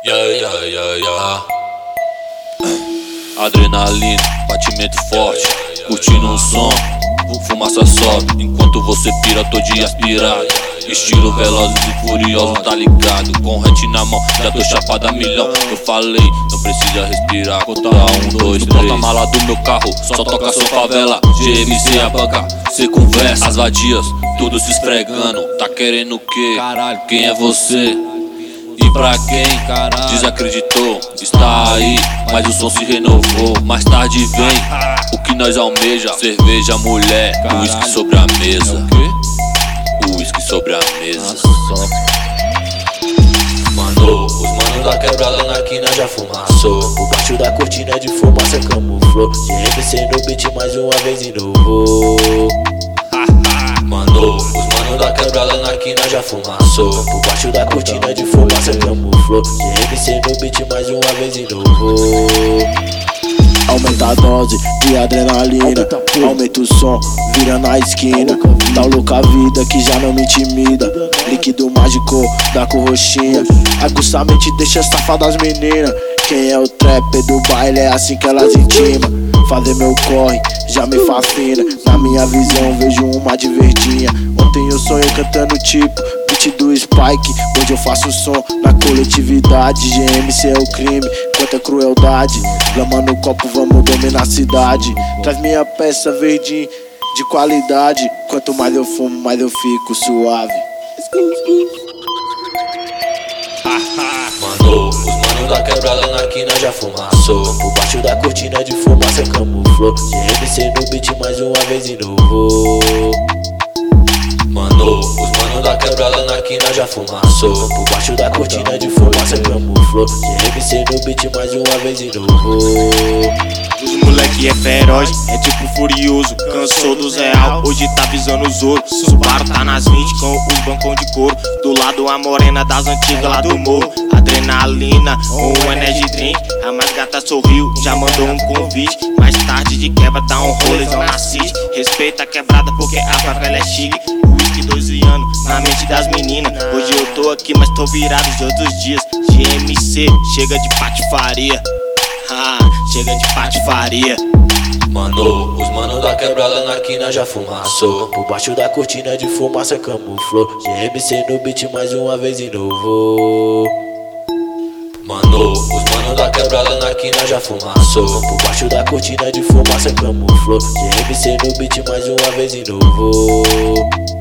Adrenalina, batimento forte, curtindo um som, fumaça sobe, enquanto você pira todo dia aspirado. Estilo velozes e furiosos, tá ligado? Com rete na mão, já tô chapado a milhão. Eu falei, não precisa respirar. Conta 1, 2, 3. Porta-mala do meu carro, só toca sua favela. GMC a banca, cê conversa. As vadias, tudo se esfregando. Tá querendo o quê? Caralho, quem é você? E pra quem desacreditou, está aí, mas o som se renovou. Mais tarde vem o que nós almeja: cerveja, mulher, uísque sobre a mesa. Uísque sobre a mesa. Mano, os manos da quebrada na quina já fumaçou. Por baixo da cortina de fumaça camuflou. GMC no beat mais uma vez inovou. Mano, os manos da quebrada na quina já fumaçou. Por baixo da cortina de fumaça camuflou. GMC no beat mais uma vez inovou. Aumenta a dose de adrenalina, aumenta o som, vira na esquina. Tá louca a vida que já não me intimida. Líquido mágico da cor roxinha, aguça a mente, deixa safada as meninas. Quem é o trapper do baile é assim que elas intimam. Fazer meu corre já me fascina. Na minha visão vejo uma de verdinha. Ontem eu sonhei cantando tipo beat do Spike. Hoje eu faço som na coletividade. GMC é o crime, quanta crueldade. Lama no copo, vamos dominar a cidade. Traz minha peça verdinha de qualidade. Quanto mais eu fumo, mais eu fico suave. Mano, os manos da quebrada na quina já fumaçou. Por baixo da cortina de fumaça camuflou. GMC no beat mais uma vez inovou. Mano, os manos da quebrada na quina já fumaçou. Por baixo da cortina de fumaça camuflou. GMC no beat mais uma vez inovou. Os moleque é feroz, é tipo furioso. Cansou dos real, hoje tá visando os ouros. Subaru tá nas 20 com os bancão de couro. Do lado a morena das antigas lá do morro. Adrenalina ou um energy drink. A mais gata sorriu, já mandou um convite. Mais tarde de quebra dá um rolezão na City. Respeita a quebrada porque a favela é chique. Whisky 12 anos na mente das meninas. Hoje eu tô aqui mas tô virado os outros dias. GMC, chega de patifaria. Chega de patifaria. Mano, os manos da quebrada na quina já fumaçou. Por baixo da cortina de fumaça camuflou. GMC no beat mais uma vez inovou. Mano, os manos da quebrada na quina já fumaçou. Por baixo da cortina de fumaça camuflou. GMC no beat mais uma vez inovou.